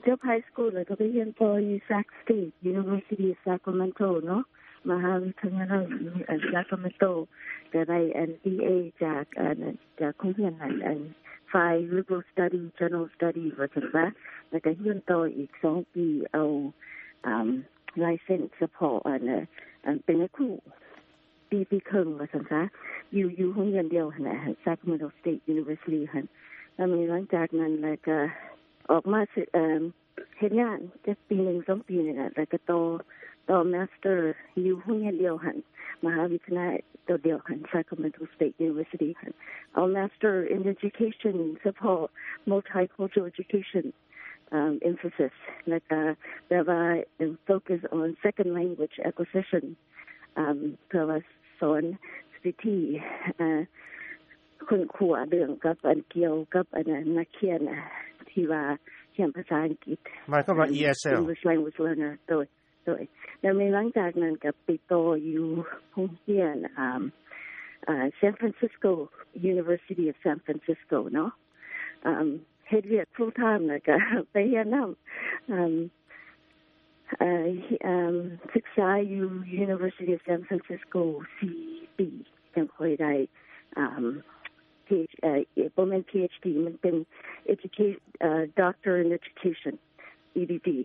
จบไฮสคูลแล้วก็ไปเรียนต่ออยู่ Sac State University of Sacramento เนาะมหาวิทยาลัยSacramento ก็ได้ MBA จากโรงเรียนนั้นฝ่าย Liberal Study General Study ว่าจังว่าแล้วก็เรียนต่ออีก2ปีเอาlicense เฉพาะเป็นครูปีครึ่งว่าซั่นซะอยู่โรงเรียนเดียวหั่นน่ะ Sacramento State University หั่นแล้วหลังจากนั้นแล้วก็ออกมาเฮ็ดงานจักปี1 2ปีนี่แหละแล้วก็ต่อ Master อยู่โรงเรียนเดียวหั่นมหาวิทยาลัยตัวเดียวหั่น Sacramento State University หั่นเอา Master in Education เฉพาะ Multicultural Education emphasis like there are focus on second language acquisition เพื่อว่าสอนวิธีคนขวเรื่องกับเกี่ยวกับนักเขียนที่ว่าเขียนภาษาอังกฤษหมายความว่า ESL English Language Learner โดยแล้วหลังจากนั้นก็ไปต่ออยู่โรงเรียนSan Francisco University of San Francisco เนาะเฮ็ดเวียก full time แล้วก็ไปเรียนนำศึกษาอยู่ University of San Francisco 4 ปีจังค่อยได้PhD มันเป็น Doctor in Education EDD